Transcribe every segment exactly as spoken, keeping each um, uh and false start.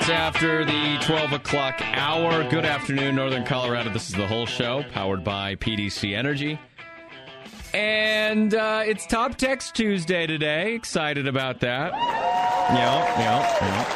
minutes after the twelve o'clock hour. Good afternoon, Northern Colorado. This is The Whole Show, powered by P D C Energy. And uh, it's Top Text Tuesday today. Excited about that. Yeah, yeah, yeah.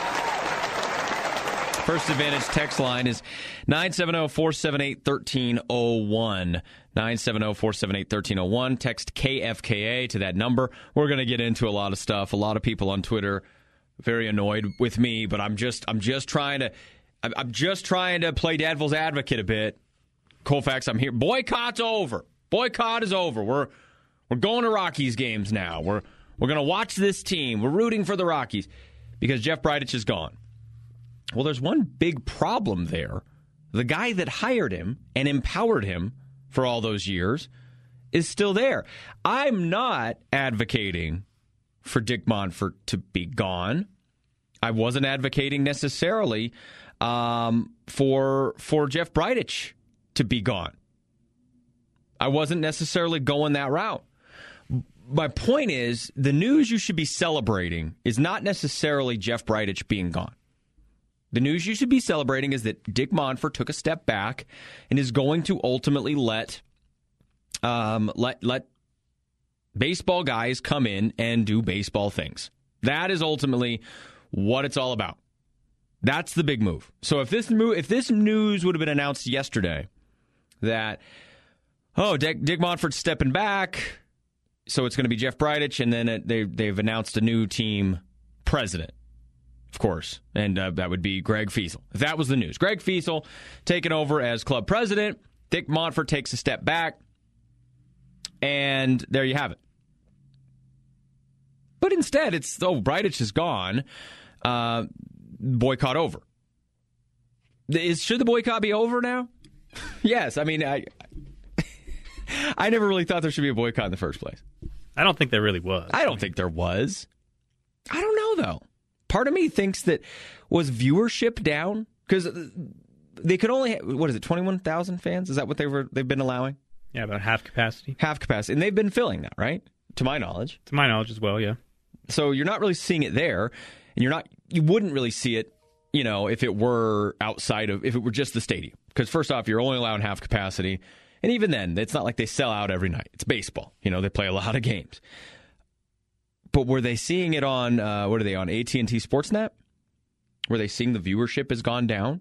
First Advantage text line is nine seven zero, four seven eight, one three zero one. nine seven zero, four seven eight, one three zero one. Text K F K A to that number. We're going to get into a lot of stuff. A lot of people on Twitter very annoyed with me, but I'm just I'm just trying to I'm, I'm just trying to play devil's advocate a bit. Colfax, I'm here. Boycott's over. Boycott is over. We're we're going to Rockies games now. We're we're going to watch this team. We're rooting for the Rockies because Jeff Bridich is gone. Well, there's one big problem there. The guy that hired him and empowered him for all those years is still there. I'm not advocating for Dick Monfort to be gone. I wasn't advocating necessarily um, for for Jeff Bridich to be gone. I wasn't necessarily going that route. My point is, the news you should be celebrating is not necessarily Jeff Bridich being gone. The news you should be celebrating is that Dick Monfort took a step back and is going to ultimately let um, let let baseball guys come in and do baseball things. That is ultimately what it's all about. That's the big move. So if this move, if this news would have been announced yesterday that, oh, Dick, Dick Monfort's stepping back, so it's going to be Jeff Bridich, and then it, they, they've announced a new team president, of course, and uh, that would be Greg Fiesel. If that was the news. Greg Fiesel taking over as club president, Dick Monfort takes a step back, and there you have it. But instead, it's, oh, Bridich is gone. Uh, boycott over. Is, should the boycott be over now? Yes. I mean, I I never really thought there should be a boycott in the first place. I don't think there really was. I don't think there was. I don't know, though. Part of me thinks that was viewership down? Because they could only, have, what is it, twenty-one thousand fans? Is that what they were, they've been allowing? Yeah, about half capacity. Half capacity. And they've been filling that, right? To my knowledge. To my knowledge as well, yeah. So you're not really seeing it there, and you're not. You wouldn't really see it, you know, if it were outside of, if it were just the stadium. Because first off, you're only allowing half capacity, and even then, it's not like they sell out every night. It's baseball, you know. They play a lot of games. But were they seeing it on? Uh, what are they on? A T and T Sportsnet? Were they seeing the viewership has gone down?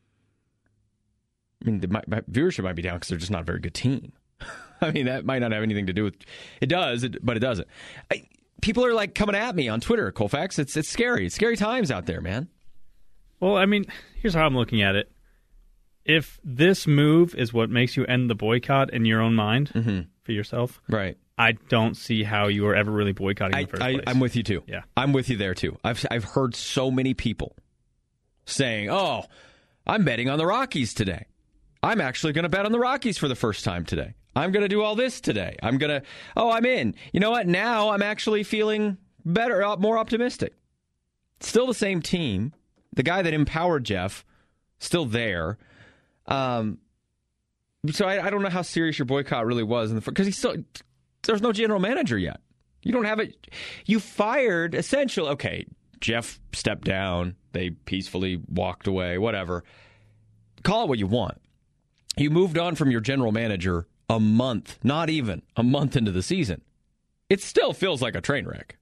I mean, the my, my viewership might be down because they're just not a very good team. I mean, that might not have anything to do with. It does, it, but it doesn't. I, People are like coming at me on Twitter, Colfax. It's it's scary. It's scary times out there, man. Well, I mean, here's how I'm looking at it. If this move is what makes you end the boycott in your own mind mm-hmm. for yourself, right? I don't see how you were ever really boycotting I, in the first I, place. I'm with you too. Yeah, I'm with you there too. I've I've heard so many people saying, "Oh, I'm betting on the Rockies today. I'm actually going to bet on the Rockies for the first time today. I'm going to do all this today. I'm going to, oh, I'm in. You know what? Now I'm actually feeling better, more optimistic. Still the same team. The guy that empowered Jeff, still there. Um, so I, I don't know how serious your boycott really was. Because he's still, there's no general manager yet. You don't have it. You fired, essentially, okay, Jeff stepped down. They peacefully walked away, whatever. Call it what you want. You moved on from your general manager a month, not even a month into the season. It still feels like a train wreck.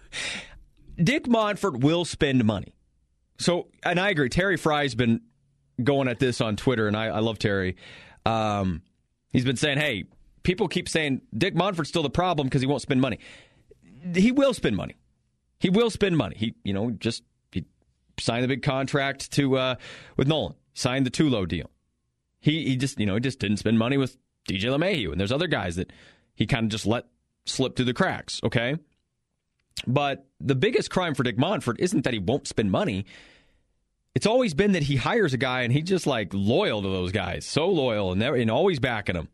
Dick Monfort will spend money. So, and I agree, Terry Fry's been going at this on Twitter, and I, I love Terry. Um, he's been saying, hey, people keep saying Dick Monfort's still the problem because he won't spend money. He will spend money. He will spend money. He, you know, just he signed the big contract to uh, with Nolan. Signed the Tulo deal. He he just, you know, he just didn't spend money with D J LeMahieu, and there's other guys that he kind of just let slip through the cracks, okay? But the biggest crime for Dick Monfort isn't that he won't spend money. It's always been that he hires a guy and he's just like loyal to those guys, so loyal and, and always backing them.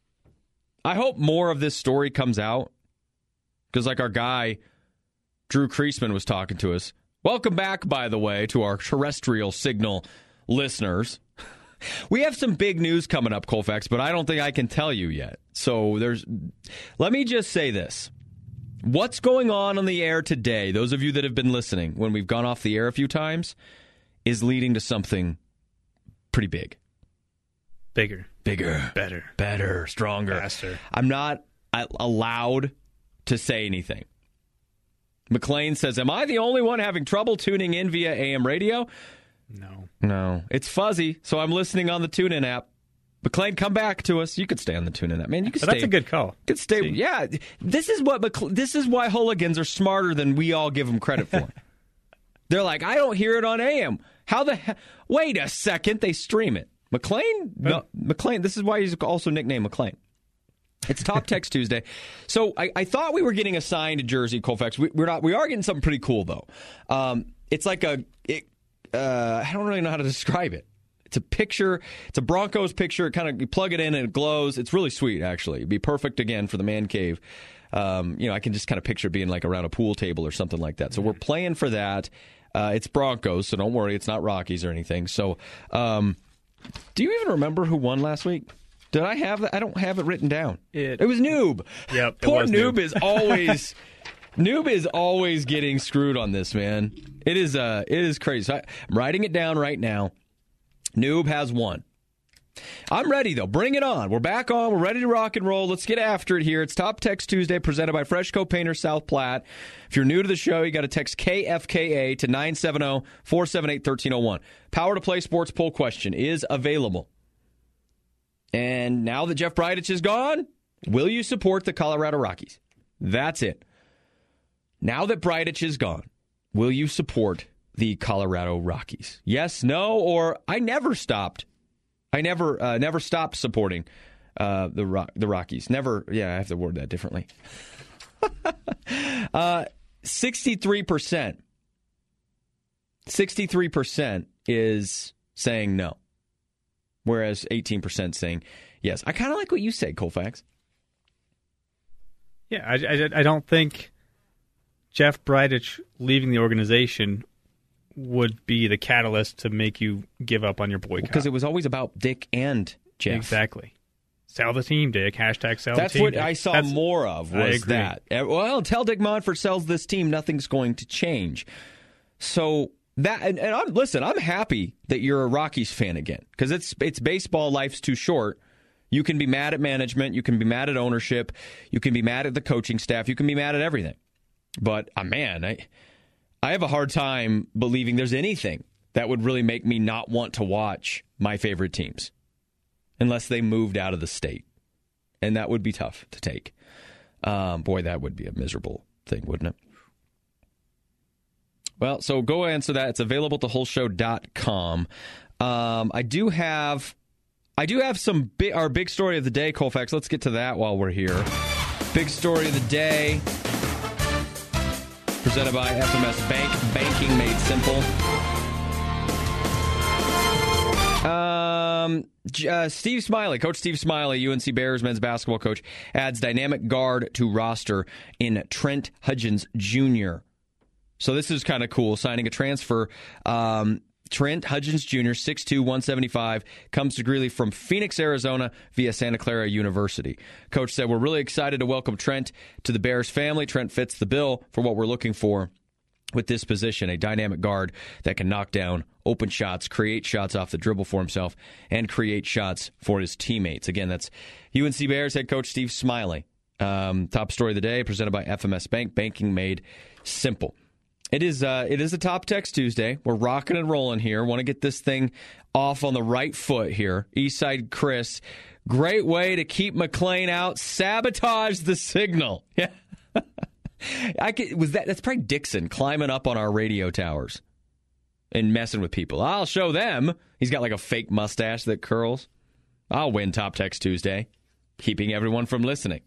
I hope more of this story comes out because like our guy, Drew Kreisman, was talking to us. Welcome back, by the way, to our terrestrial signal listeners. We have some big news coming up, Colfax, but I don't think I can tell you yet. So there's. Let me just say this. What's going on on the air today, those of you that have been listening when we've gone off the air a few times, is leading to something pretty big. Bigger. Bigger. Better. Better. Stronger. Faster. I'm not allowed to say anything. McLean says, am I the only one having trouble tuning in via A M radio? No. No. It's fuzzy, so I'm listening on the TuneIn app. McLean, come back to us. You could stay on the TuneIn app. Man, you could but stay. That's a good call. You could stay. See? Yeah. This is what McLe- this is why hooligans are smarter than we all give them credit for. They're like, I don't hear it on A M. How the hell? Wait a second. They stream it. McLean? No, McLean. This is why he's also nicknamed McLean. It's Top Text Tuesday. So I, I thought we were getting a signed jersey, Colfax. We, we're not. We are getting something pretty cool, though. Um, it's like a. It, uh, I don't really know how to describe it. It's a picture. It's a Broncos picture. It kind of you plug it in and it glows. It's really sweet, actually. It'd be perfect again for the man cave. Um, you know, I can just kind of picture it being like around a pool table or something like that. So we're playing for that. Uh, it's Broncos, so don't worry. It's not Rockies or anything. So, um, do you even remember who won last week? Did I have that? I don't have it written down. It, it was Noob. Yep. Poor was Noob, Noob is always Noob is always getting screwed on this, man. It is uh it is crazy. So I, I'm writing it down right now. Noob has won. I'm ready, though. Bring it on. We're back on. We're ready to rock and roll. Let's get after it here. It's Top Text Tuesday presented by Freshco Painters South Platte. If you're new to the show, you got to text K F K A to nine seven zero, four seven eight, one three zero one. Power to Play Sports Poll question is available. And now that Jeff Bridich is gone, will you support the Colorado Rockies? That's it. Now that Bridich is gone, will you support the Colorado Rockies? Yes, no, or I never stopped. I never uh, never stopped supporting uh, the Ro- the Rockies. Never, yeah, I have to word that differently. uh, sixty-three percent. sixty-three percent is saying no, whereas eighteen percent saying yes. I kind of like what you said, Colfax. Yeah, I, I, I don't think Jeff Bridich leaving the organization would be the catalyst to make you give up on your boycott. Because well, it was always about Dick and Jeff. Exactly. Sell the team, Dick. Hashtag sell That's the team. That's what Dick. I saw That's, more of was that. Well, until Dick Monfort sells this team, nothing's going to change. So that, and, and I'm listen, I'm happy that you're a Rockies fan again. Because it's it's baseball, life's too short. You can be mad at management, you can be mad at ownership, you can be mad at the coaching staff, you can be mad at everything. But uh, man, I I have a hard time believing there's anything that would really make me not want to watch my favorite teams unless they moved out of the state. And that would be tough to take. Um, boy, that would be a miserable thing, wouldn't it? Well, so go answer that. It's available at the whole show dot com. Um, I do have I do have some bi- our big story of the day, Colfax. Let's get to that while we're here. Big story of the day. Presented by F M S Bank, banking made simple. Um, uh, Steve Smiley, Coach Steve Smiley, U N C Bears men's basketball coach, adds dynamic guard to roster in Trent Hudgens Junior So this is kind of cool, signing a transfer. Um, Trent Hudgens Junior, six two, one seventy-five, comes to Greeley from Phoenix, Arizona via Santa Clara University. Coach said, we're really excited to welcome Trent to the Bears family. Trent fits the bill for what we're looking for with this position, a dynamic guard that can knock down open shots, create shots off the dribble for himself, and create shots for his teammates. Again, that's U N C Bears head coach Steve Smiley. Um, top story of the day, presented by F M S Bank, banking made simple. It is uh, it is a Top Text Tuesday. We're rocking and rolling here. Want to get this thing off on the right foot here. Eastside Chris, great way to keep McLean out. Sabotage the signal. Yeah, I could, was that. That's probably Dixon climbing up on our radio towers and messing with people. I'll show them. He's got like a fake mustache that curls. I'll win Top Text Tuesday, keeping everyone from listening.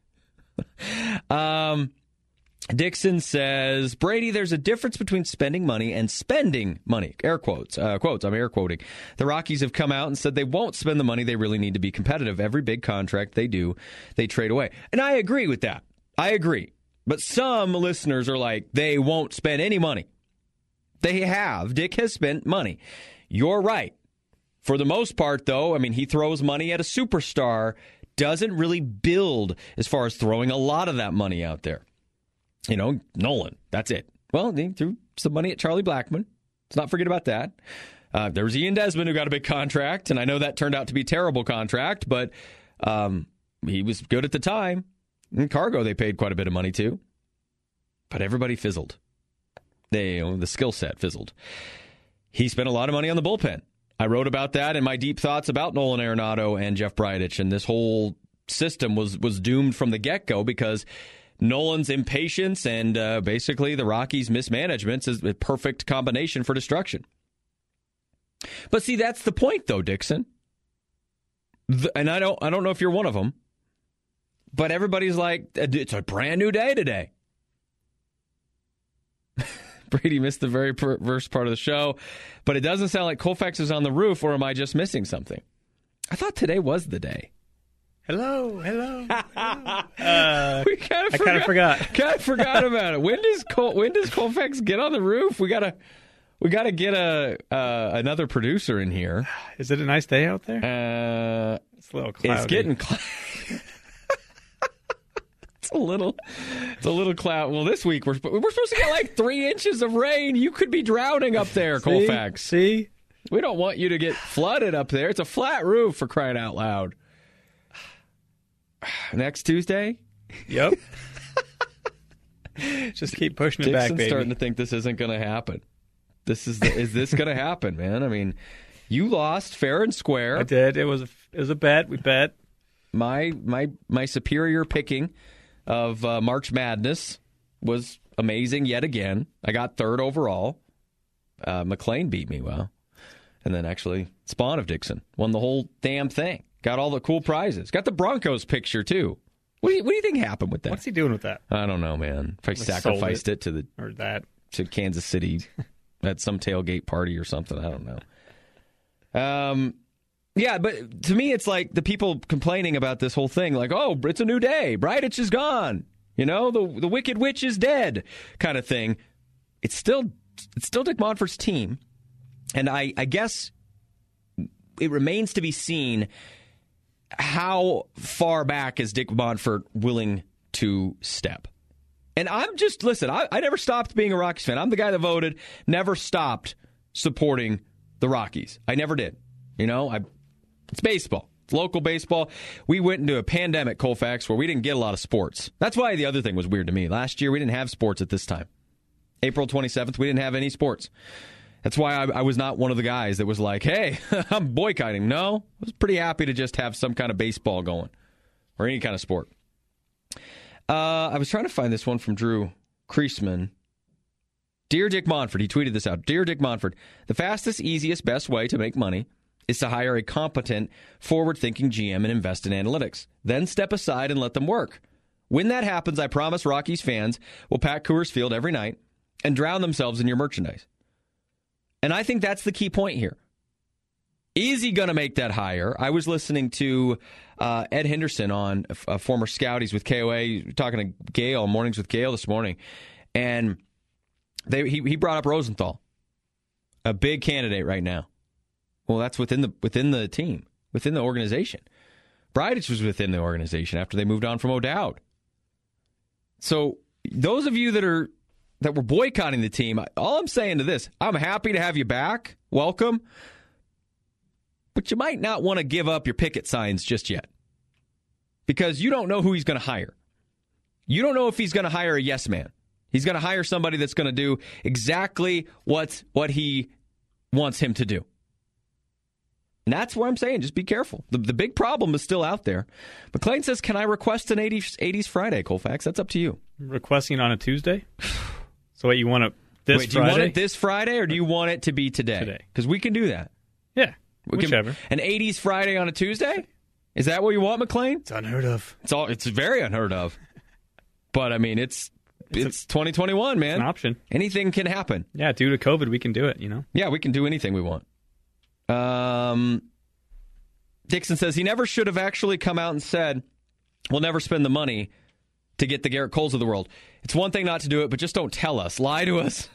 um. Dixon says, Brady, there's a difference between spending money and spending money. Air quotes. Uh, quotes. I'm air quoting. The Rockies have come out and said they won't spend the money they really need to be competitive. Every big contract they do, they trade away. And I agree with that. I agree. But some listeners are like, they won't spend any money. They have. Dick has spent money. You're right. For the most part, though, I mean, he throws money at a superstar, doesn't really build as far as throwing a lot of that money out there. You know, Nolan, that's it. Well, he threw some money at Charlie Blackmon, Let's not forget about that. Uh, there was Ian Desmond who got a big contract, and I know that turned out to be a terrible contract, but um, he was good at the time. And Cargo, they paid quite a bit of money to. But everybody fizzled. They, you know, the skill set fizzled. He spent a lot of money on the bullpen. I wrote about that in my deep thoughts about Nolan Arenado and Jeff Bridich, and this whole system was was doomed from the get-go because Nolan's impatience and uh, basically the Rockies' mismanagement is a perfect combination for destruction. But see, that's the point, though, Dixon. The, and I don't, I don't know if you're one of them, but everybody's like, it's a brand new day today. Brady missed the very first part of the show, but it doesn't sound like Colfax is on the roof, or am I just missing something? I thought today was the day. Hello, hello. hello. Uh, we kind of I kind of forgot. Kind of forgot about it. When does Col- when does Colfax get on the roof? We gotta we gotta get a uh, another producer in here. Is it a nice day out there? Uh, it's a little cloudy. It's getting cloudy. It's a little, it's a little cloud. Well, this week we're we're supposed to get like three inches of rain. You could be drowning up there, See? Colfax. See, we don't want you to get flooded up there. It's a flat roof, for crying out loud. Next Tuesday? Yep. Just keep pushing it Dixon's back, baby. Starting to think this isn't going to happen. This is the, is this going to happen, man? I mean, you lost fair and square. I did. It was a, it was a bet. We bet. My my my superior picking of uh, March Madness was amazing yet again. I got third overall. Uh, McLean beat me well, and then actually Spawn of Dixon won the whole damn thing. Got all the cool prizes. Got the Broncos picture, too. What do you, what do you think happened with that? What's he doing with that? I don't know, man. If I sacrificed it. it to the or that to Kansas City at some tailgate party or something. I don't know. Um, yeah, but to me, it's like the people complaining about this whole thing, like, oh, it's a new day. Bridich is gone. You know, the the Wicked Witch is dead, kind of thing. It's still it's still Dick Monfort's team, and I, I guess it remains to be seen. How far back is Dick Monfort willing to step? And I'm just, listen, I, I never stopped being a Rockies fan. I'm the guy that voted, never stopped supporting the Rockies. I never did. You know, I, it's baseball. It's local baseball. We went into a pandemic, Colfax, where we didn't get a lot of sports. That's why the other thing was weird to me. Last year, we didn't have sports at this time. April twenty-seventh, we didn't have any sports. That's why I, I was not one of the guys that was like, hey, I'm boycotting. No, I was pretty happy to just have some kind of baseball going or any kind of sport. Uh, I was trying to find this one from Drew Kreisman. Dear Dick Monfort, he tweeted this out. Dear Dick Monfort, the fastest, easiest, best way to make money is to hire a competent, forward-thinking G M and invest in analytics. Then step aside and let them work. When that happens, I promise Rockies fans will pack Coors Field every night and drown themselves in your merchandise. And I think that's the key point here. Is he going to make that hire? I was listening to uh, Ed Henderson on uh, former Scouties with K O A, talking to Gail, Mornings with Gail this morning, and they, he, he brought up Rosenthal, a big candidate right now. Well, that's within the within the team, within the organization. Bridich was within the organization after they moved on from O'Dowd. So those of you that are that were boycotting the team, all I'm saying to this, I'm happy to have you back. Welcome. But you might not want to give up your picket signs just yet because you don't know who he's going to hire. You don't know if he's going to hire a yes man. He's going to hire somebody that's going to do exactly what, what he wants him to do. And that's where I'm saying, just be careful. The, the big problem is still out there. McLean says, can I request an eighties, eighties Friday, Colfax? That's up to you. Requesting on a Tuesday? So what, you want it this Wait, Friday? do you want it this Friday or do you want it to be today? Today. Because we can do that. Yeah, we whichever. Can, an eighties Friday on a Tuesday? Is that what you want, McLean? It's unheard of. It's all. It's very unheard of. But, I mean, it's it's, it's a, twenty twenty-one, man. It's an option. Anything can happen. Yeah, due to COVID, we can do it, you know? Yeah, we can do anything we want. Um, Dixon says he never should have actually come out and said, we'll never spend the money to get the Garrett Coles of the world. It's one thing not to do it, but just don't tell us. Lie to us.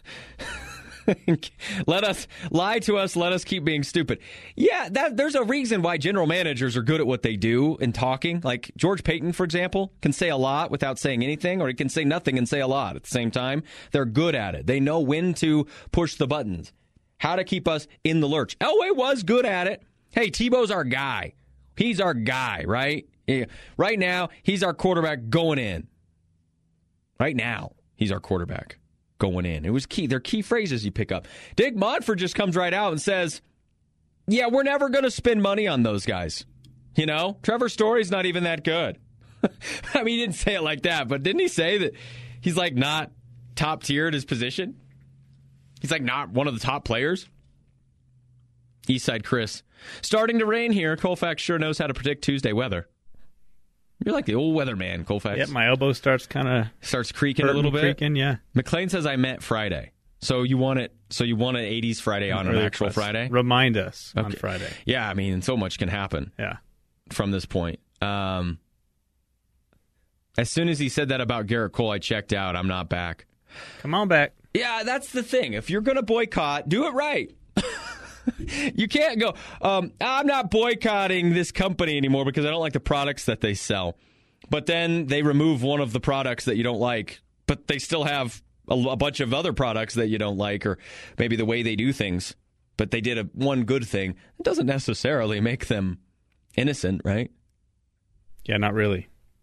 Let us lie to us. Let us keep being stupid. Yeah, that, there's a reason why general managers are good at what they do in talking. Like George Payton, for example, can say a lot without saying anything, or he can say nothing and say a lot at the same time. They're good at it. They know when to push the buttons. how to keep us in the lurch. Elway was good at it. Hey, Tebow's our guy. He's our guy, right? Yeah. Right now, he's our quarterback going in. Right now, he's our quarterback going in. It was key. They're key phrases you pick up. Dick Monfort just comes right out and says, yeah, we're never going to spend money on those guys. You know, Trevor Story's not even that good. I mean, he didn't say it like that, but didn't he say that he's like not top tier at his position? He's like not one of the top players. Eastside Chris. Starting to rain here. Colfax sure knows how to predict Tuesday weather. You're like the old weatherman, Colfax. Yep, my elbow starts kind of starts creaking a little bit. Creaking, yeah. McLean says I meant Friday. So you want it? So you want an eighties Friday on an actual request. Friday? Remind us okay. on Friday. Yeah, I mean, so much can happen. Yeah. From this point. Um, as soon as he said that about Garrett Cole, I checked out. I'm not back. Come on back. Yeah, that's the thing. If you're going to boycott, do it right. You can't go, um, I'm not boycotting this company anymore because I don't like the products that they sell. But then they remove one of the products that you don't like, but they still have a, a bunch of other products that you don't like, or maybe the way they do things. But they did a one good thing. It doesn't necessarily make them innocent, right? Yeah, not really.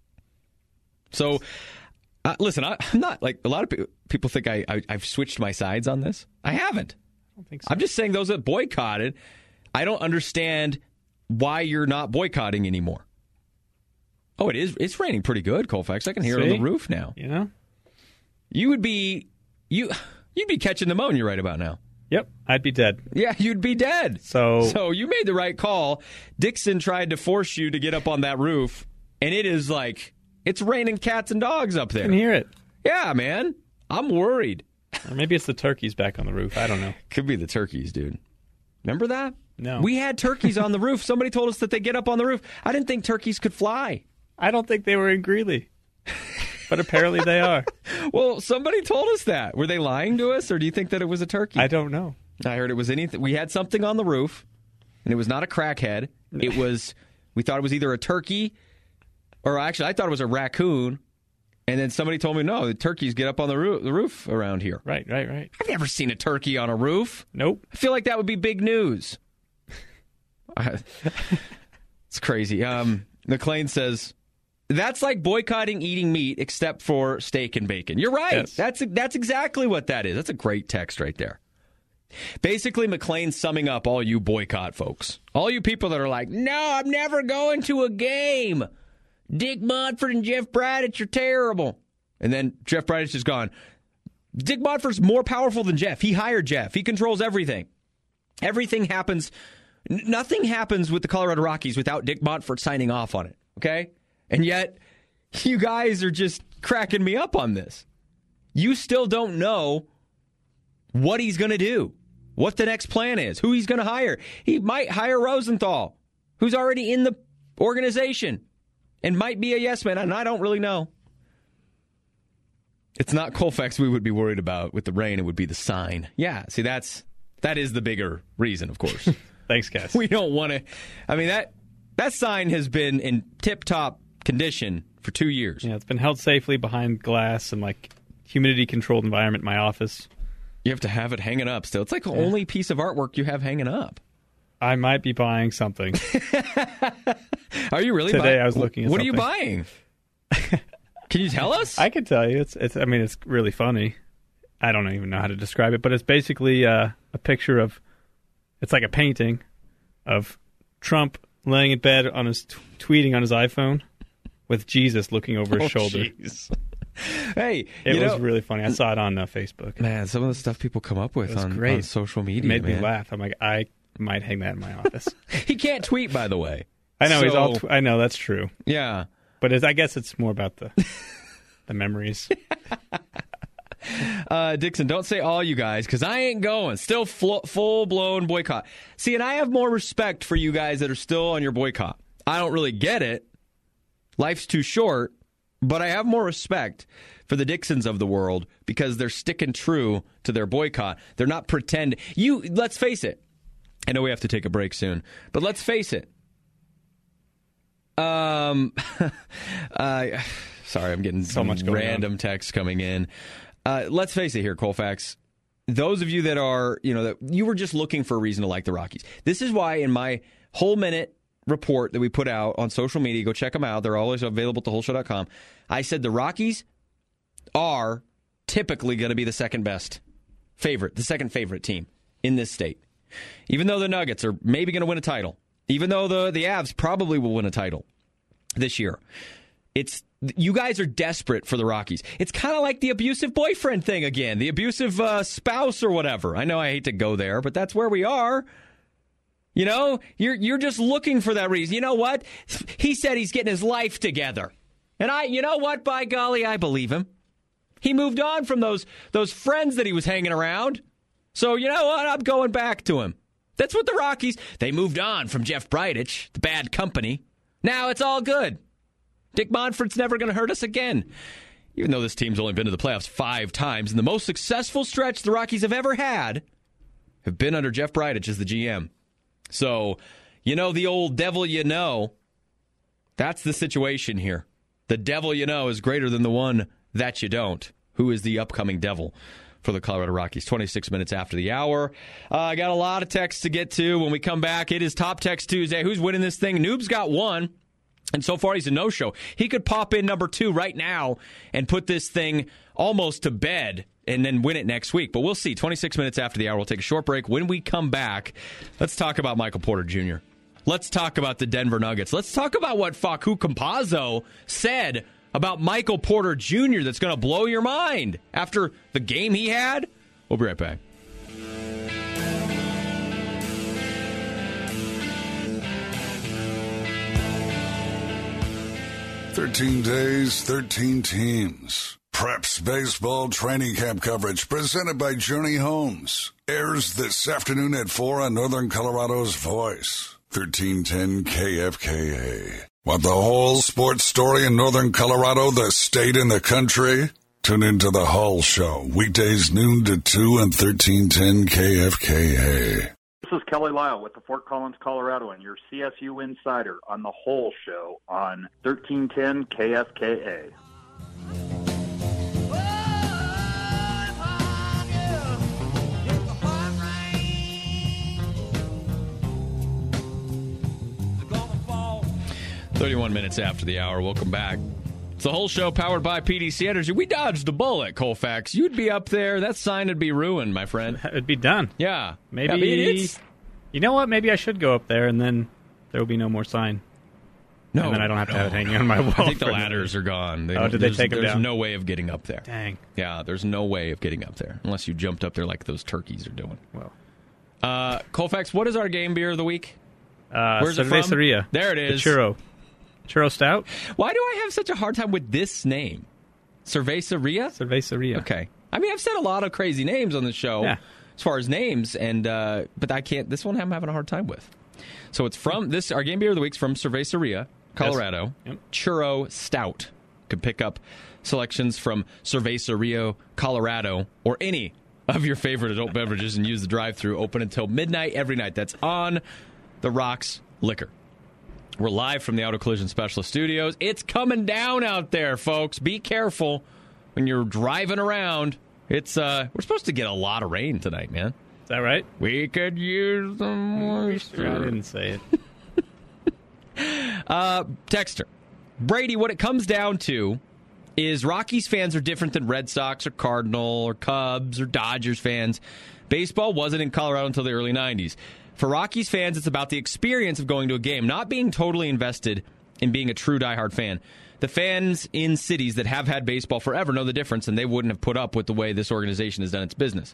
So, uh, listen, I, I'm not like a lot of pe- people think I, I, I've switched my sides on this. I haven't. I don't think so. I'm just saying those that boycotted, I don't understand why you're not boycotting anymore. Oh, it is. It's raining pretty good, Colfax. I can hear See? it on the roof now. You know? You would be you you'd be catching pneumonia right about now. Yep, I'd be dead. Yeah, you'd be dead. So, so you made the right call. Dixon tried to force you to get up on that roof, and it is like it's raining cats and dogs up there. I can hear it. Yeah, man. I'm worried. Or maybe it's the turkeys back on the roof. I don't know. Could be the turkeys, dude. Remember that? No. We had turkeys on the roof. Somebody told us that they get up on the roof. I didn't think turkeys could fly. I don't think they were in Greeley. But apparently they are. Well, somebody told us that. Were they lying to us, or do you think that it was a turkey? I don't know. I heard it was anything. We had something on the roof, and it was not a crackhead. It was, we thought it was either a turkey, or actually, I thought it was a raccoon. And then somebody told me, no, the turkeys get up on the roof, the roof around here. Right, right, right. I've never seen a turkey on a roof. Nope. I feel like that would be big news. It's crazy. Um, McLean says, that's like boycotting eating meat except for steak and bacon. You're right. Yes. That's that's exactly what that is. That's a great text right there. Basically, McLean's summing up all you boycott folks. All you people that are like, no, I'm never going to a game. Dick Monfort and Jeff Bradich are terrible. And then Jeff Bradich is gone. Dick Monfort's more powerful than Jeff. He hired Jeff. He controls everything. Everything happens. N- nothing happens with the Colorado Rockies without Dick Monfort signing off on it. Okay? And yet, you guys are just cracking me up on this. You still don't know what he's going to do, what the next plan is, who he's going to hire. He might hire Rosenthal, who's already in the organization and might be a yes man, and I don't really know. It's not Colfax we would be worried about with the rain. It would be the sign. Yeah, see, that's that is the bigger reason, of course. Thanks, guys. We don't want to. I mean, that that sign has been in tip-top condition for two years. Yeah, it's been held safely behind glass and like humidity-controlled environment in my office. You have to have it hanging up still. It's like the yeah. only piece of artwork you have hanging up. I might be buying something. Are you really? Today buy- I was looking at What something. are you buying? Can you tell us? I can tell you. It's. It's. I mean, it's really funny. I don't even know how to describe it, but it's basically uh, a picture of. It's like a painting of Trump laying in bed on his t- tweeting on his iPhone with Jesus looking over his oh, shoulder. Geez. Hey, it you was know, really funny. I saw it on uh, Facebook. Man, some of the stuff people come up with on, on social media it made man. me laugh. I'm like, I might hang that in my office. He can't tweet, by the way. I know so, he's all. Tw- I know that's true. Yeah, but it's, I guess it's more about the the memories. uh, Dixon, don't say all you guys because I ain't going. Still fl- full blown boycott. See, and I have more respect for you guys that are still on your boycott. I don't really get it. Life's too short. But I have more respect for the Dixons of the world because they're sticking true to their boycott. They're not pretend. You, let's face it. I know we have to take a break soon, but let's face it. Um, uh, sorry, I'm getting so much random texts coming in. Uh, let's face it here, Colfax. those of you that are, you know, that you were just looking for a reason to like the Rockies. This is why in my whole minute report that we put out on social media, go check them out. They're always available at the whole show dot com. I said the Rockies are typically going to be the second best favorite, the second favorite team in this state. Even though the Nuggets are maybe going to win a title, even though the, the Avs probably will win a title this year. It's you guys are desperate for the Rockies. It's kind of like the abusive boyfriend thing again, the abusive uh, spouse or whatever. I know I hate to go there, but that's where we are. You know, you're you're just looking for that reason. You know what? He said he's getting his life together. And I, you know what? By golly, I believe him. He moved on from those those friends that he was hanging around. So, you know what? I'm going back to him. That's what the Rockies, they moved on from Jeff Bridich, the bad company. Now it's all good. Dick Monfort's never going to hurt us again. Even though this team's only been to the playoffs five times, and the most successful stretch the Rockies have ever had have been under Jeff Bridich as the G M. So, you know the old devil you know, that's the situation here. The devil you know is greater than the one that you don't. Who is the upcoming devil for the Colorado Rockies? twenty-six minutes after the hour. Uh, I got a lot of texts to get to. When we come back, it is Top Text Tuesday. Who's winning this thing? Noob's got one. And so far, he's a no-show. He could pop in number two right now and put this thing almost to bed and then win it next week. But we'll see. twenty-six minutes after the hour. We'll take a short break. When we come back, let's talk about Michael Porter Junior Let's talk about the Denver Nuggets. Let's talk about what Facu Campazzo said about Michael Porter Junior that's going to blow your mind after the game he had. We'll be right back. thirteen days, thirteen teams. Preps Baseball Training Camp coverage presented by Journey Homes. Airs this afternoon at four on Northern Colorado's Voice. thirteen ten K F K A. Want the whole sports story in Northern Colorado, the state and the country? Tune into The Hull Show, weekdays noon to two on thirteen ten K F K A. This is Kelly Lyle with the Fort Collins Colorado and your C S U Insider on The Whole Show on thirteen ten K F K A. thirty-one minutes after the hour. Welcome back. It's The Whole Show powered by P D C Energy. We dodged a bullet, Colfax. You'd be up there. That sign would be ruined, my friend. It'd be done. Yeah. Maybe. I mean, it's... You know what? Maybe I should go up there, and then there will be no more sign. No, and then I don't have to no, have it hanging no. on my wall. I think the ladders are gone. They oh, did they take them There's down? no way of getting up there. Dang. Yeah, there's no way of getting up there unless you jumped up there like those turkeys are doing. Well, uh, Colfax, what is our game beer of the week? Uh, Where's it from? Cerveceria. There it is. The churro. Churro stout? Why do I have such a hard time with this name? Cerveceria? Cerveceria. Okay. I mean, I've said a lot of crazy names on the show yeah. as far as names, and uh, but I can't. This one I'm having a hard time with. So it's from this. Our game beer of the week's from Cerveceria, Colorado. Yes. Yep. Churro Stout. You can pick up selections from Cerveceria, Colorado, or any of your favorite adult beverages and use the drive-thru. Open until midnight every night. That's on the Rocks Liquor. We're live from the Auto Collision Specialist Studios. It's coming down out there, folks. Be careful when you're driving around. It's uh, we're supposed to get a lot of rain tonight, man. Is that right? We could use some moisture. I didn't say it. uh, Texter. Brady, what it comes down to is Rockies fans are different than Red Sox or Cardinal or Cubs or Dodgers fans. Baseball wasn't in Colorado until the early nineties. For Rockies fans, it's about the experience of going to a game, not being totally invested in being a true diehard fan. The fans in cities that have had baseball forever know the difference, and they wouldn't have put up with the way this organization has done its business.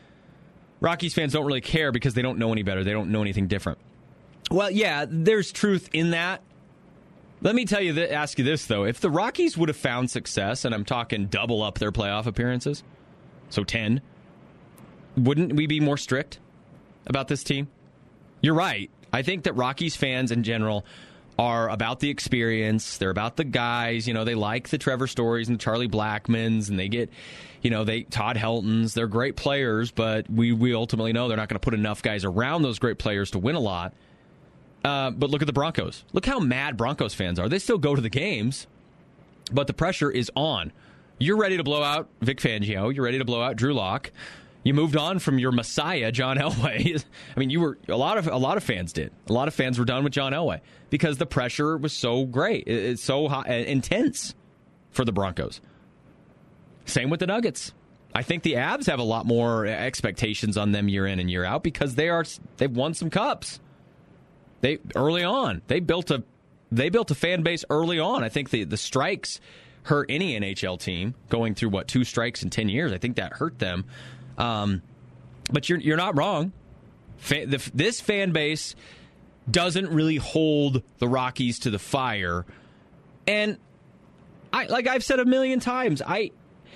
Rockies fans don't really care because they don't know any better. They don't know anything different. Well, yeah, there's truth in that. Let me tell you, th- ask you this, though. If the Rockies would have found success, and I'm talking double up their playoff appearances, so ten, wouldn't we be more strict about this team? You're right. I think that Rockies fans in general are about the experience. They're about the guys. You know, they like the Trevor Stories and the Charlie Blackmons, and they get, you know, they Todd Heltons. They're great players, but we, we ultimately know they're not going to put enough guys around those great players to win a lot. Uh, but look at the Broncos. Look how mad Broncos fans are. They still go to the games, but the pressure is on. You're ready to blow out Vic Fangio. You're ready to blow out Drew Lock. You moved on from your messiah, John Elway. I mean, you were a lot of a lot of fans did. A lot of fans were done with John Elway because the pressure was so great. It's so high, intense for the Broncos. Same with the Nuggets. I think the Abs have a lot more expectations on them year in and year out because they are they've won some cups. They early on they built a they built a fan base early on. I think the the strikes hurt any N H L team going through what two strikes in ten years. I think that hurt them. Um, but you're you're not wrong. Fan, the, this fan base doesn't really hold the Rockies to the fire, and I like I've said a million times. I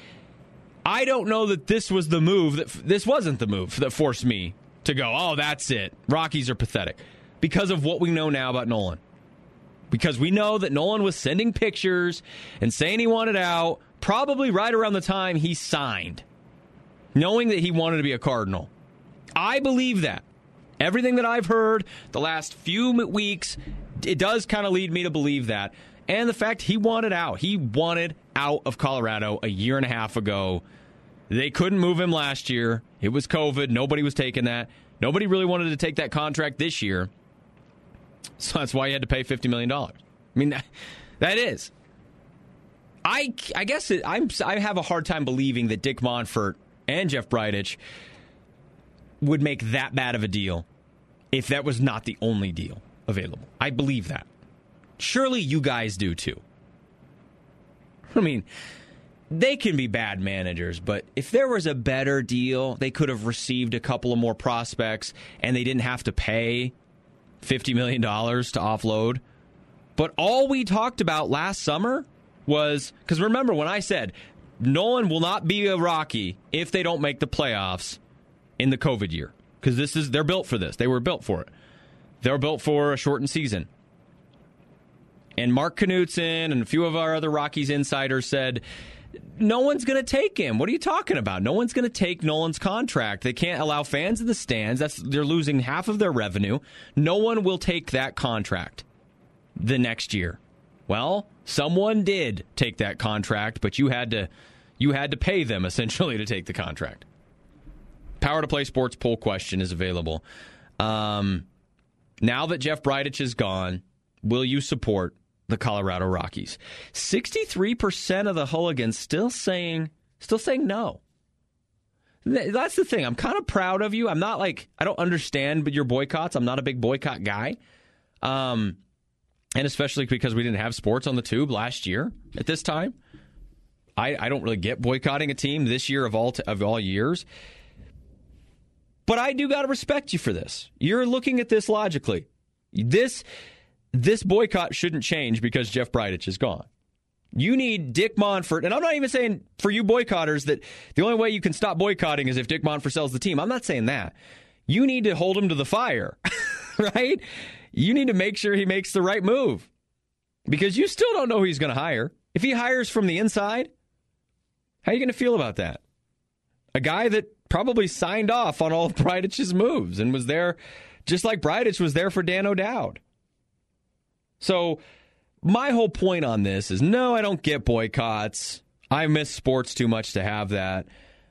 I don't know that this was the move that this wasn't the move that forced me to go. Oh, that's it. Rockies are pathetic because of what we know now about Nolan. Because we know that Nolan was sending pictures and saying he wanted out probably right around the time he signed, knowing that he wanted to be a Cardinal. I believe that. Everything that I've heard the last few weeks, it does kind of lead me to believe that. And the fact he wanted out. He wanted out of Colorado a year and a half ago. They couldn't move him last year. It was COVID. Nobody was taking that. Nobody really wanted to take that contract this year. So that's why he had to pay fifty million dollars. I mean, that, that is. I, I guess it, I'm, I have a hard time believing that Dick Monfort and Jeff Bridich would make that bad of a deal if that was not the only deal available. I believe that. Surely you guys do too. I mean, they can be bad managers, but if there was a better deal, they could have received a couple of more prospects and they didn't have to pay fifty million dollars to offload. But all we talked about last summer was, because remember when I said Nolan will not be a Rocky if they don't make the playoffs in the COVID year, because this is they're built for this. They were built for it. They're built for a shortened season. And Mark Knutson and a few of our other Rockies insiders said, no one's going to take him. What are you talking about? No one's going to take Nolan's contract. They can't allow fans in the stands. That's they're losing half of their revenue. No one will take that contract the next year. Well, someone did take that contract, but you had to you had to pay them essentially to take the contract. Power to Play Sports poll question is available. Um, now that Jeff Bridich is gone, will you support the Colorado Rockies? sixty-three percent of the hooligans still saying still saying no. That's the thing. I'm kind of proud of you. I'm not like, I don't understand your boycotts. I'm not a big boycott guy. Um, and especially because we didn't have sports on the tube last year at this time. I, I don't really get boycotting a team this year of all t- of all years. But I do got to respect you for this. You're looking at this logically. This This boycott shouldn't change because Jeff Bridich is gone. You need Dick Monfort, and I'm not even saying for you boycotters that the only way you can stop boycotting is if Dick Monfort sells the team. I'm not saying that. You need to hold him to the fire, right? You need to make sure he makes the right move because you still don't know who he's going to hire. If he hires from the inside, how are you going to feel about that? A guy that probably signed off on all of Bridich's moves and was there just like Bridich was there for Dan O'Dowd. So my whole point on this is, no, I don't get boycotts. I miss sports too much to have that.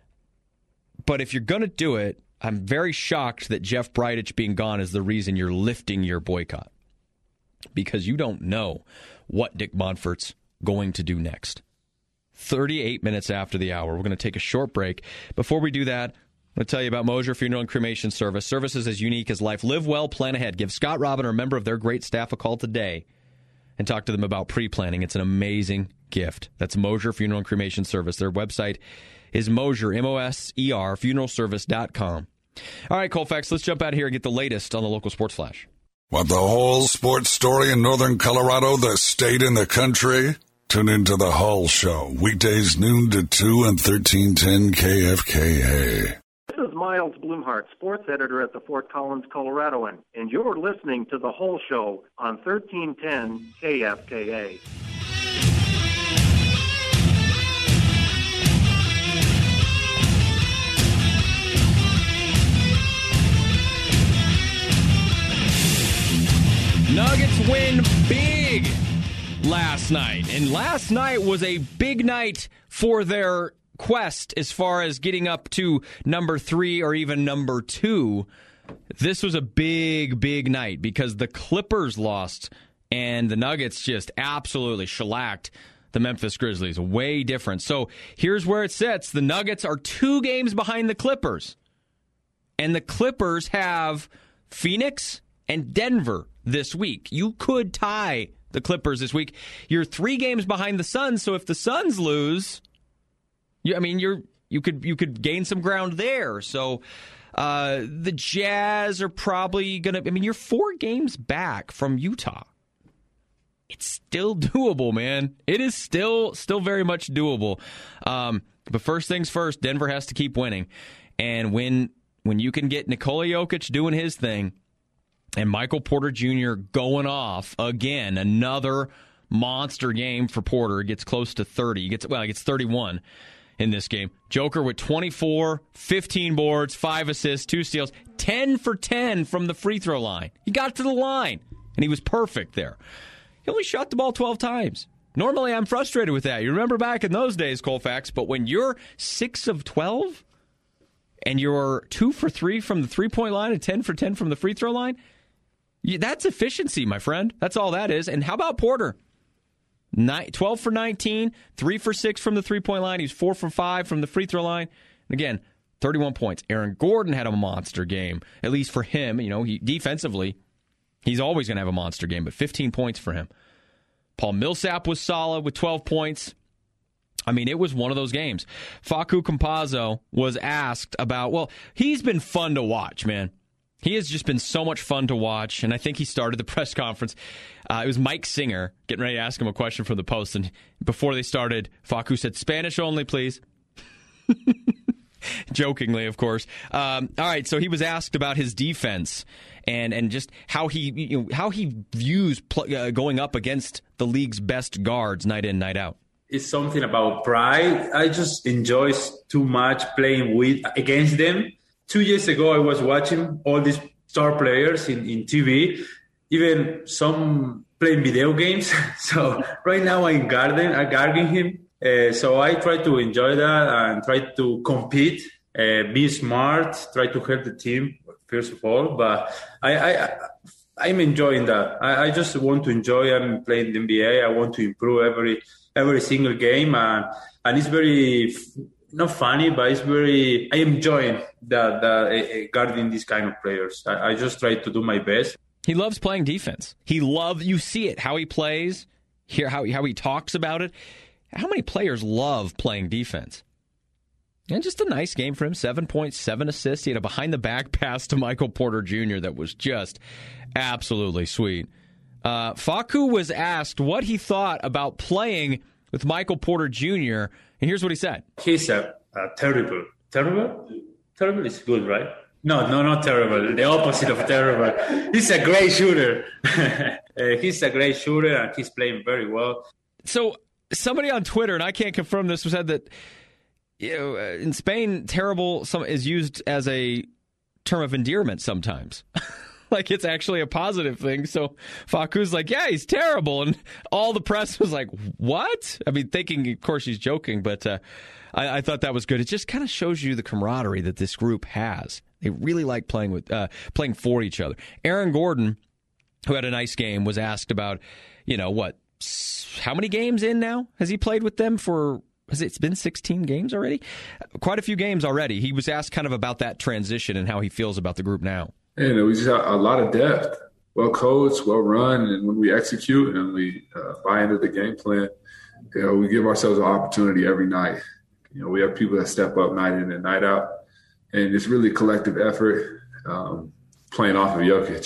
But if you're going to do it, I'm very shocked that Jeff Bridich being gone is the reason you're lifting your boycott. Because you don't know what Dick Monfort's going to do next. thirty-eight minutes after the hour. We're going to take a short break. Before we do that, I'm going to tell you about Mosier Funeral and Cremation Service. Services as unique as life. Live well, plan ahead. Give Scott Robin or a member of their great staff a call today and talk to them about pre-planning. It's an amazing gift. That's Mosier Funeral and Cremation Service. Their website is Mosier, M O S E R, funeral service dot com. All right, Colfax, let's jump out of here and get the latest on the local sports flash. Want the whole sports story in Northern Colorado, the state and the country? Tune into the Hull Show, weekdays noon to two and thirteen ten K F K A. This is Miles Blumhart, sports editor at the Fort Collins Coloradoan, and you're listening to The Whole Show on thirteen ten K F K A. Nuggets win big last night, and last night was a big night for their quest as far as getting up to number three or even number two, this was a big, big night because the Clippers lost and the Nuggets just absolutely shellacked the Memphis Grizzlies. Way different. So here's where it sits. The Nuggets are two games behind the Clippers. And the Clippers have Phoenix and Denver this week. You could tie the Clippers this week. You're three games behind the Suns, so if the Suns lose, you, I mean, you're you could you could gain some ground there. So uh, the Jazz are probably going to, I mean, you're four games back from Utah. It's still doable, man. It is still still very much doable. Um, but first things first, Denver has to keep winning. And when when you can get Nikola Jokic doing his thing and Michael Porter Junior going off again, another monster game for Porter. It gets close to thirty. He gets well, he gets thirty-one in this game. Joker with twenty-four, fifteen boards, five assists, two steals, ten for ten from the free throw line. He got to the line, and he was perfect there. He only shot the ball twelve times. Normally, I'm frustrated with that. You remember back in those days, Colfax, but when you're six of twelve and you're two for three from the three-point line and ten for ten from the free throw line, that's efficiency, my friend. That's all that is. And how about Porter? twelve for nineteen, three for six from the three-point line. He was four for five from the free throw line. And again, thirty-one points. Aaron Gordon had a monster game, at least for him. You know, he defensively, he's always going to have a monster game, but fifteen points for him. Paul Millsap was solid with twelve points. I mean, it was one of those games. Facu Campazzo was asked about, well, he's been fun to watch, man. He has just been so much fun to watch, and I think he started the press conference. Uh, it was Mike Singer getting ready to ask him a question from the Post, and before they started, Facu said, Spanish only, please. Jokingly, of course. Um, all right, so he was asked about his defense and and just how he you know, how he views pl- uh, going up against the league's best guards night in, night out. It's something about pride. I just enjoy too much playing with against them. Two years ago, I was watching all these star players in, in T V, even some playing video games. So right now I'm guarding, I'm guarding him. Uh, so I try to enjoy that and try to compete, uh, be smart, try to help the team, first of all. But I, I, I'm enjoying that. I, I just want to enjoy. I'm playing the N B A. I want to improve every every single game. And, and it's very... not funny, but it's very, I am enjoying that, that uh, guarding these kind of players. I, I just try to do my best. He loves playing defense. He loves, you see it, how he plays, hear how, how he talks about it. How many players love playing defense? And just a nice game for him, seven points, seven assists. He had a behind-the-back pass to Michael Porter Junior that was just absolutely sweet. Uh, Facu was asked what he thought about playing with Michael Porter Junior, and here's what he said. He's a, a terrible. Terrible? Terrible is good, right? No, no, not terrible. The opposite of terrible. He's a great shooter. uh, he's a great shooter, and he's playing very well. So somebody on Twitter, and I can't confirm this, said that you know, in Spain, terrible some, is used as a term of endearment sometimes. Like it's actually a positive thing. So Facu's like, yeah, he's terrible. And all the press was like, what? I mean, thinking, of course, he's joking, but uh, I, I thought that was good. It just kind of shows you the camaraderie that this group has. They really like playing with, uh, playing for each other. Aaron Gordon, who had a nice game, was asked about, you know, what, how many games in now? Has he played with them for, has it been sixteen games already? Quite a few games already. He was asked kind of about that transition and how he feels about the group now. And we just have a lot of depth, well coached, well run, and when we execute and we uh, buy into the game plan, you know, we give ourselves an opportunity every night. You know, we have people that step up night in and night out, and it's really a collective effort um, playing off of Jokic.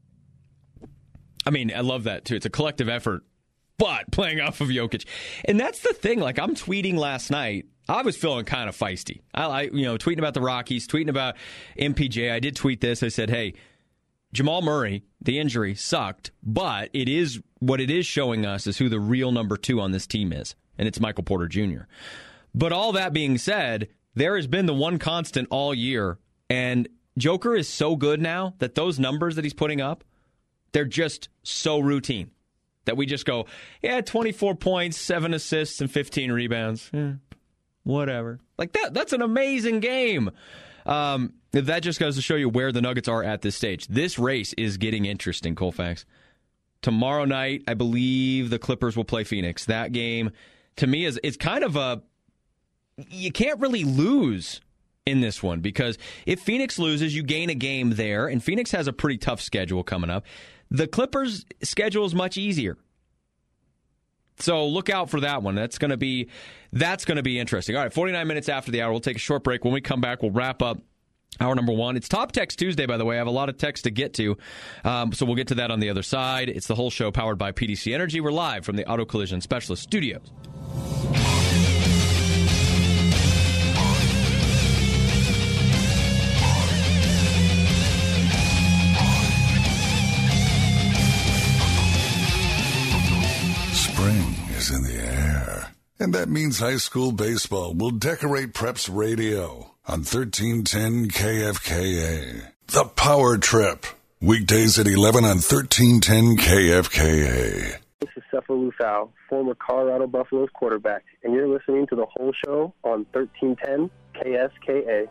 I mean, I love that too. It's a collective effort, but playing off of Jokic, and that's the thing. Like I'm tweeting last night. I was feeling kind of feisty. I, I, you know, tweeting about the Rockies, tweeting about M P J. I did tweet this. I said, hey, Jamal Murray, the injury sucked, but it is what it is showing us is who the real number two on this team is, and it's Michael Porter Junior But all that being said, there has been the one constant all year, and Joker is so good now that those numbers that he's putting up, they're just so routine that we just go, yeah, twenty-four points, seven assists, and fifteen rebounds. Yeah. whatever. Like that. That's an amazing game. Um, that just goes to show you where the Nuggets are at this stage. This race is getting interesting, Colfax. Tomorrow night, I believe the Clippers will play Phoenix. That game, to me, is it's kind of a... You can't really lose in this one because if Phoenix loses, you gain a game there, and Phoenix has a pretty tough schedule coming up. The Clippers' schedule is much easier. So look out for that one. That's going to be that's going to be interesting. All right, forty-nine minutes after the hour, we'll take a short break. When we come back, we'll wrap up hour number one. It's Top Text Tuesday, by the way. I have a lot of text to get to, um, so we'll get to that on the other side. It's the whole show powered by P D C Energy. We're live from the Auto Collision Specialist Studios. Spring is in the air, and that means high school baseball will decorate Preps Radio on thirteen ten K F K A. The Power Trip, weekdays at eleven on thirteen ten K F K A. This is Cephalou Lufau, former Colorado Buffaloes quarterback, and you're listening to The Whole Show on thirteen ten K S K A.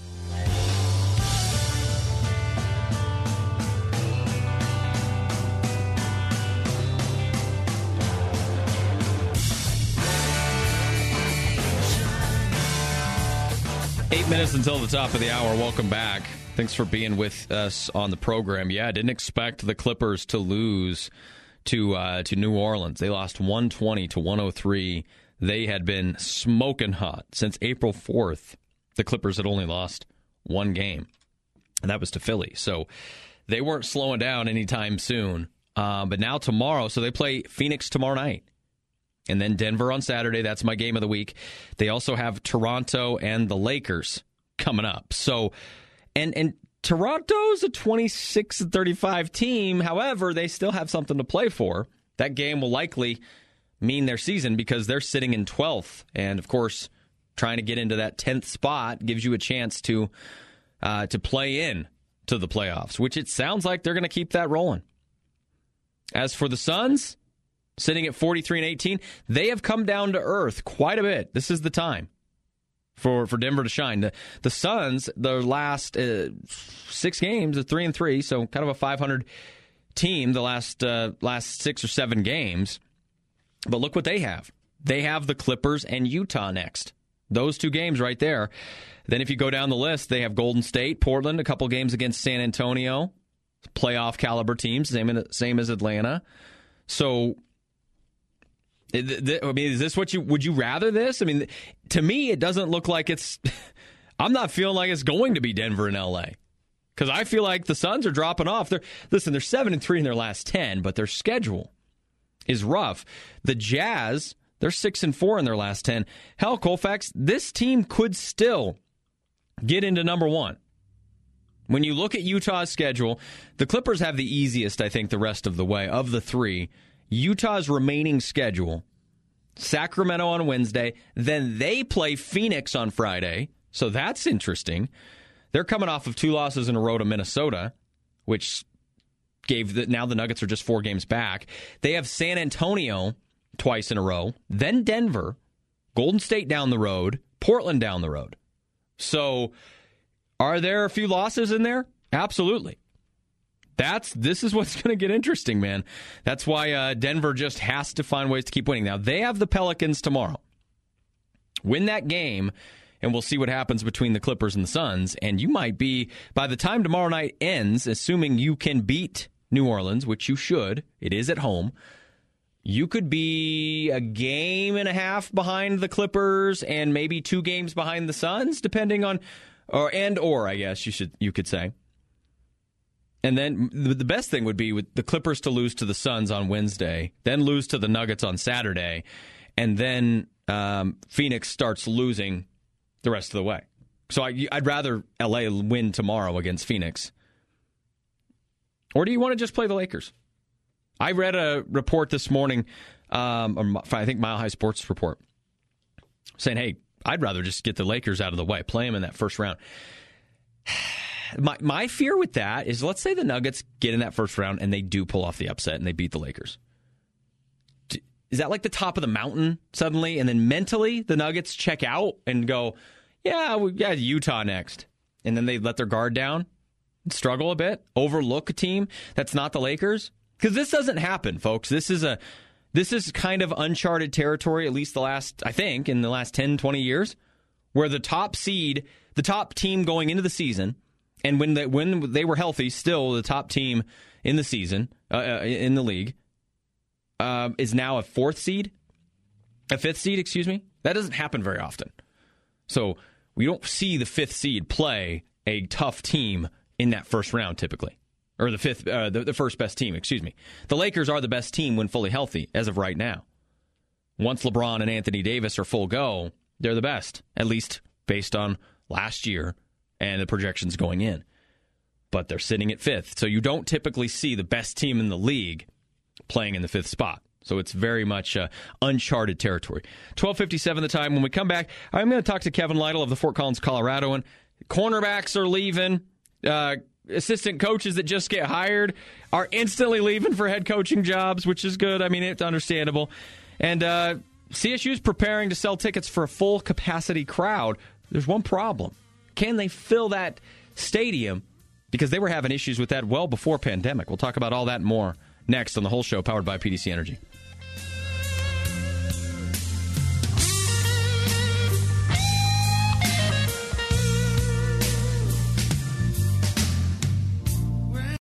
Eight minutes until the top of the hour. Welcome back. Thanks for being with us on the program. Yeah, I didn't expect the Clippers to lose to uh, to New Orleans. They lost one twenty to one oh three. They had been smoking hot since April fourth. The Clippers had only lost one game, and that was to Philly. So they weren't slowing down anytime soon. Um, but now tomorrow, so they play Phoenix tomorrow night. And then Denver on Saturday. That's my game of the week. They also have Toronto and the Lakers coming up. So, and and Toronto's a twenty-six and thirty-five team. However, they still have something to play for. That game will likely mean their season because they're sitting in twelfth. And, of course, trying to get into that tenth spot gives you a chance to uh, to play in to the playoffs, which it sounds like they're going to keep that rolling. As for the Suns, sitting at forty-three and eighteen, they have come down to earth quite a bit. This is the time for, for Denver to shine. The, the Suns, their last uh, six games, are three and three, so kind of a five hundred team the last uh, last six or seven games. But look what they have. They have the Clippers and Utah next. Those two games right there. Then if you go down the list, they have Golden State, Portland, a couple games against San Antonio, playoff caliber teams, same, same as Atlanta. So, I mean, is this what you, would you rather this? I mean, to me, it doesn't look like it's, I'm not feeling like it's going to be Denver and L A. Because I feel like the Suns are dropping off. They're, listen, they're seven and three in their last ten, but their schedule is rough. The Jazz, they're six and four in their last ten. Hell, Colfax, this team could still get into number one. When you look at Utah's schedule, the Clippers have the easiest, I think, the rest of the way of the three. Utah's remaining schedule, Sacramento on Wednesday, then they play Phoenix on Friday, so that's interesting. They're coming off of two losses in a row to Minnesota, which gave the, now the Nuggets are just four games back. They have San Antonio twice in a row, then Denver, Golden State down the road, Portland down the road. So are there a few losses in there? Absolutely. That's this is what's going to get interesting, man. That's why uh, Denver just has to find ways to keep winning. Now, they have the Pelicans tomorrow. Win that game, and we'll see what happens between the Clippers and the Suns. And you might be, by the time tomorrow night ends, assuming you can beat New Orleans, which you should, it is at home, you could be a game and a half behind the Clippers and maybe two games behind the Suns, depending on, or and or I guess you should you could say. And then the best thing would be with the Clippers to lose to the Suns on Wednesday, then lose to the Nuggets on Saturday, and then um, Phoenix starts losing the rest of the way. So I, I'd rather L A win tomorrow against Phoenix. Or do you want to just play the Lakers? I read a report this morning, um, or I think Mile High Sports report, saying, hey, I'd rather just get the Lakers out of the way, play them in that first round. My my fear with that is, let's say the Nuggets get in that first round and they do pull off the upset and they beat the Lakers. is that like the top of the mountain suddenly? And then mentally, the Nuggets check out and go, yeah, we got Utah next. And then they let their guard down and struggle a bit, overlook a team that's not the Lakers. Because this doesn't happen, folks. This is a this is kind of uncharted territory, at least the last, I think, in the last ten, twenty years, where the top seed, the top team going into the season, and when they, when they were healthy, still the top team in the season, uh, in the league, uh, is now a fourth seed, a fifth seed, excuse me. That doesn't happen very often. So we don't see the fifth seed play a tough team in that first round typically. Or the fifth, uh, the, the first best team, excuse me. The Lakers are the best team when fully healthy, as of right now. Once LeBron and Anthony Davis are full go, they're the best, at least based on last year and the projections going in. But they're sitting at fifth, so you don't typically see the best team in the league playing in the fifth spot. So it's very much uh, uncharted territory. twelve fifty-seven the time. When we come back, I'm going to talk to Kevin Lytle of the Fort Collins Coloradoan. Cornerbacks are leaving. Uh, assistant coaches that just get hired are instantly leaving for head coaching jobs, which is good. I mean, it's understandable. And uh, C S U is preparing to sell tickets for a full capacity crowd. There's one problem. Can they fill that stadium? Because they were having issues with that well before pandemic. We'll talk about all that and more next on The Whole Show, powered by P D C Energy.